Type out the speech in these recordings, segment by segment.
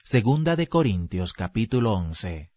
Segunda de Corintios, capítulo 11.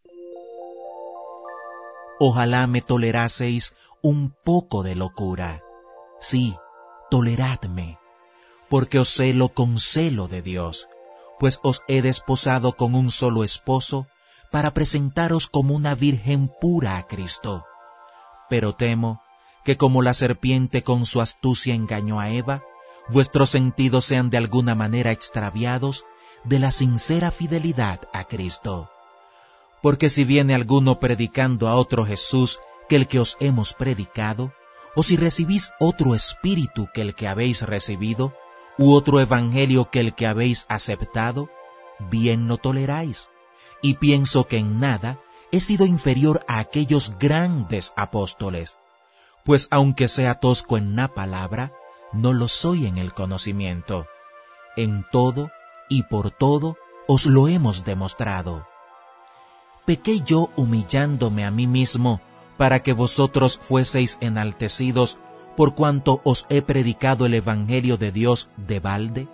Ojalá me toleraseis un poco de locura. Sí, toleradme, porque os celo con celo de Dios, pues os he desposado con un solo esposo, para presentaros como una virgen pura a Cristo. Pero temo que como la serpiente con su astucia engañó a Eva, vuestros sentidos sean de alguna manera extraviados de la sincera fidelidad a Cristo. Porque si viene alguno predicando a otro Jesús que el que os hemos predicado, o si recibís otro espíritu que el que habéis recibido, u otro evangelio que el que habéis aceptado, bien lo toleráis. Y pienso que en nada he sido inferior a aquellos grandes apóstoles, pues aunque sea tosco en la palabra, no lo soy en el conocimiento. En todo y por todo os lo hemos demostrado. ¿Pequé yo humillándome a mí mismo para que vosotros fueseis enaltecidos por cuanto os he predicado el Evangelio de Dios de balde?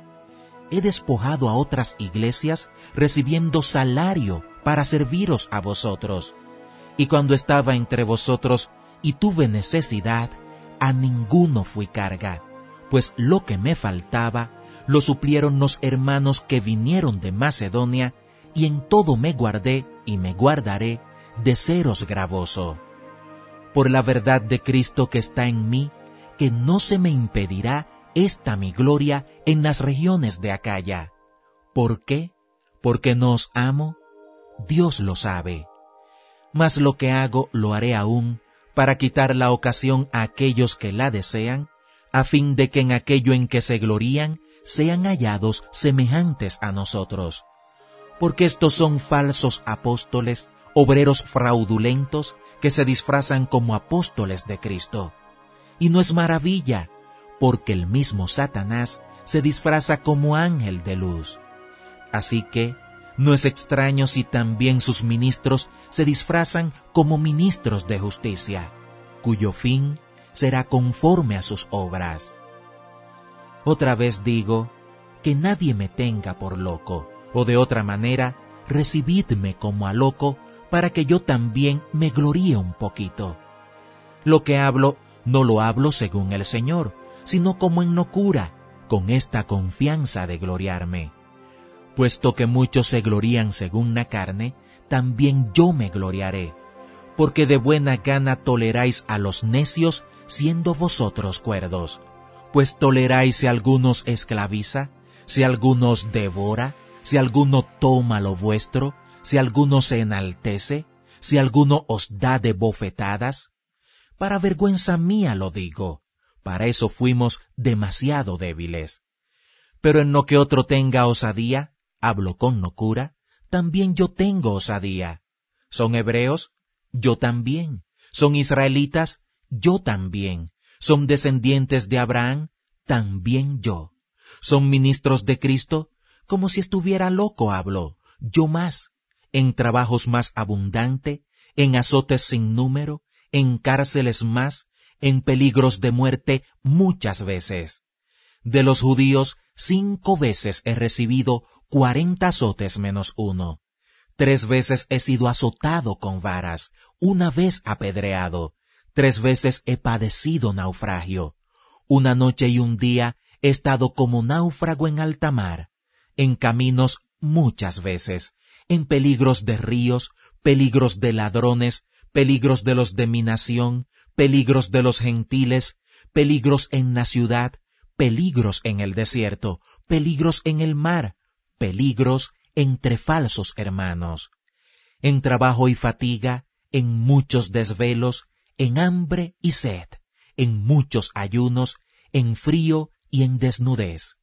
He despojado a otras iglesias recibiendo salario para serviros a vosotros. Y cuando estaba entre vosotros y tuve necesidad, a ninguno fui carga, pues lo que me faltaba lo suplieron los hermanos que vinieron de Macedonia, y en todo me guardé y me guardaré de seros gravoso. Por la verdad de Cristo que está en mí, que no se me impedirá esta mi gloria en las regiones de Acaya. ¿Por qué? ¿Porque no os amo? Dios lo sabe. Mas lo que hago lo haré aún, para quitar la ocasión a aquellos que la desean, a fin de que en aquello en que se glorían sean hallados semejantes a nosotros. Porque estos son falsos apóstoles, obreros fraudulentos, que se disfrazan como apóstoles de Cristo. Y no es maravilla, porque el mismo Satanás se disfraza como ángel de luz. Así que no es extraño si también sus ministros se disfrazan como ministros de justicia, cuyo fin será conforme a sus obras. Otra vez digo, que nadie me tenga por loco, o de otra manera, recibidme como a loco, para que yo también me gloríe un poquito. Lo que hablo, no lo hablo según el Señor, sino como en locura, con esta confianza de gloriarme. Puesto que muchos se glorían según la carne, también yo me gloriaré, porque de buena gana toleráis a los necios, siendo vosotros cuerdos. Pues toleráis si alguno os esclaviza, si alguno os devora, si alguno toma lo vuestro, si alguno se enaltece, si alguno os da de bofetadas. Para vergüenza mía lo digo, para eso fuimos demasiado débiles. Pero en lo que otro tenga osadía, hablo con locura, también yo tengo osadía. ¿Son hebreos? Yo también. ¿Son israelitas? Yo también. ¿Son descendientes de Abraham? También yo. ¿Son ministros de Cristo? Como si estuviera loco hablo, yo más. En trabajos más abundante, en azotes sin número, en cárceles más, en peligros de muerte muchas veces. De los judíos 5 veces he recibido 40 azotes menos 1. 3 veces he sido azotado con varas, 1 vez apedreado, 3 veces he padecido naufragio. 1 noche y 1 día he estado como náufrago en alta mar, en caminos muchas veces, en peligros de ríos, peligros de ladrones, peligros de los de mi nación, peligros de los gentiles, peligros en la ciudad, peligros en el desierto, peligros en el mar, peligros entre falsos hermanos, en trabajo y fatiga, en muchos desvelos, en hambre y sed, en muchos ayunos, en frío y en desnudez.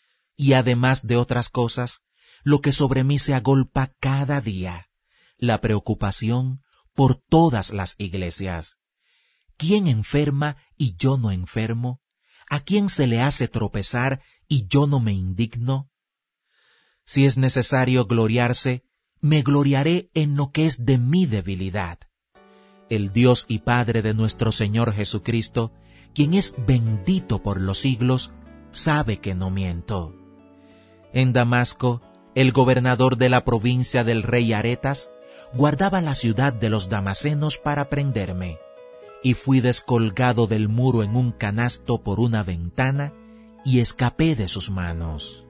Y además de otras cosas, lo que sobre mí se agolpa cada día, la preocupación por todas las iglesias. ¿Quién enferma y yo no enfermo? ¿A quién se le hace tropezar y yo no me indigno? Si es necesario gloriarse, me gloriaré en lo que es de mi debilidad. El Dios y Padre de nuestro Señor Jesucristo, quien es bendito por los siglos, sabe que no miento. En Damasco el gobernador de la provincia del rey Aretas, guardaba la ciudad de los damasenos para prenderme, y fui descolgado del muro en un canasto por una ventana, y escapé de sus manos.